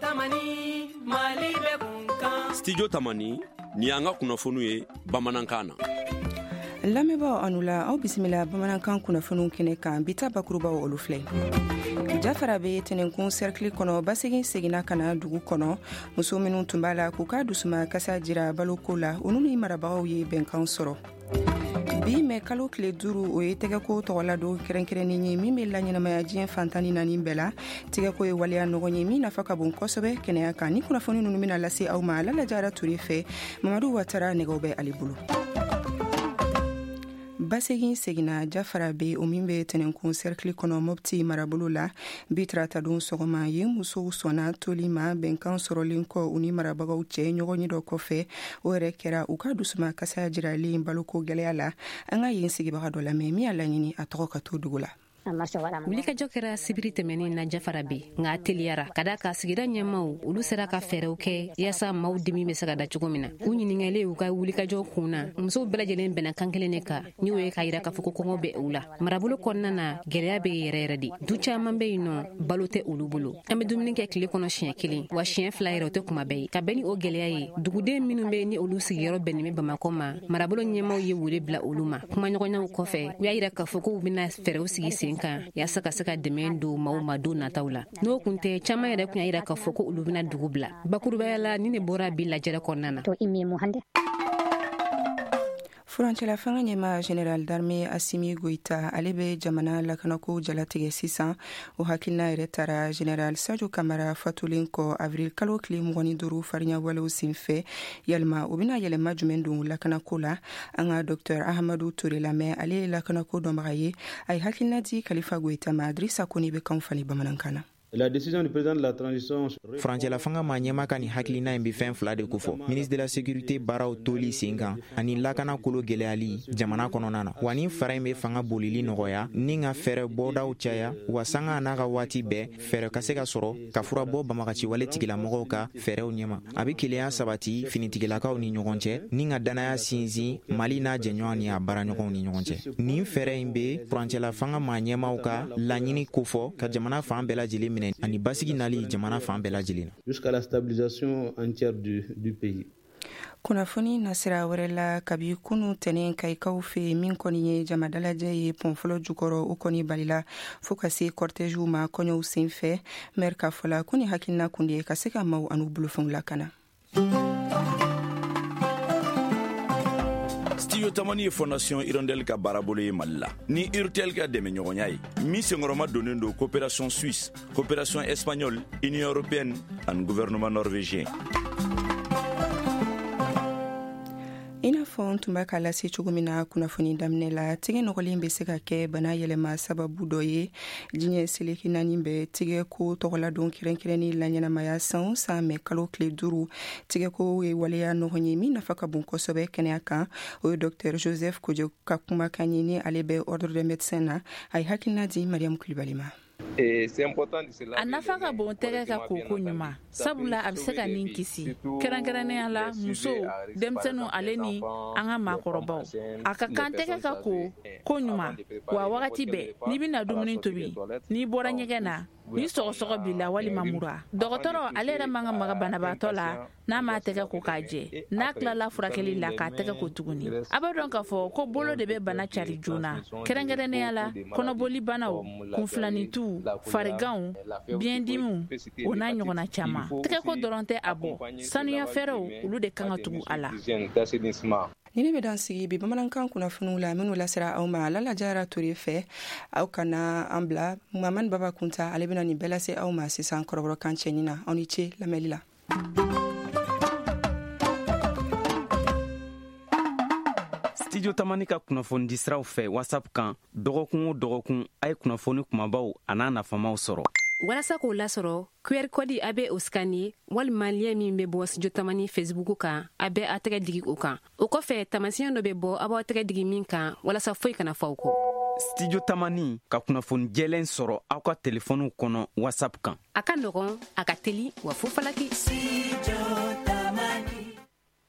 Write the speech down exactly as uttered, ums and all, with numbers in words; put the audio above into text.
Tamani Mali be kunkan. Studio Tamani ni anga kunnafoniw ye bamanankan na. Lamɛnbaaw anu la aw bisimila bamanankan kunnafoniw kɛnɛ kan bi ta bakurubaw olu filɛ. Jafara be tɛnɛnkun cercle kɔnɔ basegin seginna kana dugu kɔnɔ muso minnu tun b'a la k'u ka dusuma kasa jira baloko la olu ni marabagaw ye bɛnkan sɔrɔ. Bi mɛ kalo tile duuru o ye tɛgɛko tɔgɔladon kɛrɛnkɛrɛnnen ye min bɛ laɲɛnamaya diɲɛ fantani naani bɛɛ la. Tɛgɛko ye waleya nɔgɔn ye min nafa ka bon kosɛbɛ kɛnɛya kan. Ni kunnafoni ninnu bɛna lase aw ma Lalajara Ture fɛ Mamadu Watara nɛgɛw bɛ ale bolo. Basegin seginna Jafara be o min bɛ tɛnɛnkun cercle kɔnɔ Mopti marabolo la bi tarata don sɔgɔma ye musow sɔnna toli ma bɛnkan sɔrɔlen kɔ u ni marabagaw cɛ ɲɔgɔn ye dɔ kɔfɛ o yɛrɛ kɛra u ka dusuma kasa jiralen baloko gɛlɛya la an ka yen sigibaga dɔ lamɛn min y'a laɲini a tɔgɔ ka to dugu la. Wulikajɔ kɛra sibiri tɛmɛnen na Jafara be nka teliyara ka da ka sigida ɲɛmaw olu sera ka fɛɛrɛw kɛ yaasa maaw dimi bɛ se ka da cogo min na. U ɲiningɛlen u ka wulikajɔ kunna musow bɛɛ lajɛlen bɛnna kan kelen de kan ni o ye ka yira k'a fɔ ko kɔngɔ bɛ u la. Marabolo kɔnɔna na gɛlɛya bɛ yɛrɛ yɛrɛ de. Du caman bɛ yen nɔ balo tɛ olu bolo. An bɛ dumuni kɛ tile kɔnɔ siɲɛ kelen wa siɲɛ fila yɛrɛ o tɛ kuma bɛɛ ye. Ka bɛn ni o gɛlɛya ye duguden minnu bɛ ni olu sigiyɔrɔ bɛnnen bɛ Bamakɔ ma marabolo ɲɛmaw ye wele bila olu ma. Kumaɲɔgɔnyaw kɔfɛ u y'a yira k'a fɔ ko u bɛna fɛɛrɛw sigi sen kan yaasa ka se ka dɛmɛ don maaw ma don nataw la. N'o kun tɛ caman yɛrɛ kun y'a yira k'a fɔ ko olu bɛna dugu bila. Bakurubaya la ni ne bɔra bi lajɛrɛ kɔnɔna na. Furancɛla fanga ɲɛma General d'Armée Assimi Goïta ale bɛ jamana lakanako jalatigɛ sisan o hakilina yɛrɛ taara General Sadio Kamara fatulen kɔ avril kalo tile mugan ni duuru farinya walew senfɛ yalima o bɛna yɛlɛma jumɛn don lakanako la an ka Docteur Ahamadu Ture lamɛn ale ye lakanako dɔnbaga ye a ye hakilina di Kalifa Goïta ma Drissa Kone bɛ kanw fali bamanankan na. La décision du président de la transition Furancɛla fanga ma ɲɛma ka ni hakilina in bɛ fɛn fila de kofɔ ministre de la sécurité baaraw toli sen kan ani lakana kolo gɛlɛyali jamana kɔnɔna na wa ni fara in bɛ fanga bolili nɔgɔya ni ka fɛɛrɛ bɔdaw caya wa sanga n'a ka waati bɛɛ fɛɛrɛ ka se ka sɔrɔ ka fura bɔ banbagaci wale tigilamɔgɔw ka fɛɛrɛw ɲɛma a bɛ kelenya sabati finitigilakaw ni ɲɔgɔn cɛ ni ka danaya sinsin Mali n'a jɛɲɔgɔn ni a baaraɲɔgɔnw ni ɲɔgɔn cɛ nin fɛɛrɛ in bɛ furancɛla fanga ma ɲɛmaw ka laɲini kofɔ ka jamana fan bɛɛ lajɛlen ani basigi nali jamana fan bɛɛ lajɛlen jusqu'à la stabilisation entière du, du pays. Kunnafoni nasira wɛrɛ la kabi kunu tɛnɛn kayikaw fɛ min kɔni ye jamadalajɛ ye pɔnfɔlɔ jukɔrɔ o kɔni balila fo ka se kɔrtɛjiw ma kɔɲɔw senfɛ maire ka fɔla ko ni hakilina kun de ka se ka maaw an'u bolofɛnw lakana. Studio Tamani ye Fondation Hirondelle ka baarabolo ye Mali la ni U R T L ka dɛmɛ ɲɔgɔnya ye min senkɔrɔma donnen don coopération suisse coopération espagnole union européenne ani gouvernement norvégien. I n'a fɔ n tun b'a ka lase cogo min na kunnafoni daminɛ la tigɛ nɔgɔlen bɛ se ka kɛ bana yɛlɛma sababu dɔ ye diɲɛ seleki naani bɛ tigɛko tɔgɔladon kɛrɛnkɛrɛnni laɲɛnamaya san o san mɛ kalo tile duuru tigɛko ye waleya nɔgɔn ye min nafa ka bon kosɛbɛ kɛnɛya kan o ye Docteur Joseph Kojo ka kumakan ye ni ale bɛ ordre des médecins na a ye hakilina di Mariam Kulibali ma. A nafa ka bon tɛgɛ ka koko ɲuman sabula a bɛ se ka nin kisi kɛrɛnkɛrɛnnenya la muso denmisɛnninw ale ni an ka maakɔrɔbaw a ka kan tɛgɛ ka ko ko ɲuman wa wagati bɛɛ n'i bɛna dumuni tobi n'i bɔra ɲɛgɛn na ni sɔgɔsɔgɔ b'i la walima mura dɔgɔtɔrɔ ale yɛrɛ man ka maga banabaatɔ la n'a m'a tɛgɛ ko k'a jɛ n'a tilala furakɛli la k'a tɛgɛ ko tuguni a bɛ dɔn k'a fɔ ko bolo de bɛ bana cari joona kɛrɛnkɛrɛnnenya la kɔnɔboli banaw kunfilanintu fariganw biyɛndimiw o n'a ɲɔgɔnna caman tɛgɛko dɔrɔn tɛ a bɔ sanuya fɛɛrɛw olu de kan ka tugu a la. Ni ne bɛ dan sigi bi bamanankan kunnafoniw la minnu lasira aw ma Lalajara Ture fɛ aw kana an bila Mamani Baba Kunta ale bɛna nin bɛɛ lase aw ma sisan kɔrɔbɔrɔkan cɛɲi na aw ni ce lamɛnli la. Studio Tamani ka kunnafoni di siraw fɛ WhatsApp kan dɔgɔkun o dɔgɔkun a ye kunnafoni kumabaw a n'a nafamaw sɔrɔ. Walasa k'o lasɔrɔ Q R code a bɛ o scanner walima lien min bɛ bɔ Studio Tamani Facebook kan a bɛ a tɛgɛ digi o kan. O kɔfɛ tamasiyɛn dɔ bɛ bɔ a b'aw tɛgɛ digi min kan walasa foyi kana fɔ aw kɔ. Studio Tamani ka kunnafoni jɛlen sɔrɔ aw ka telefoniw kɔnɔ WhatsApp kan. A ka nɔgɔn, a ka teli wa fo falaki.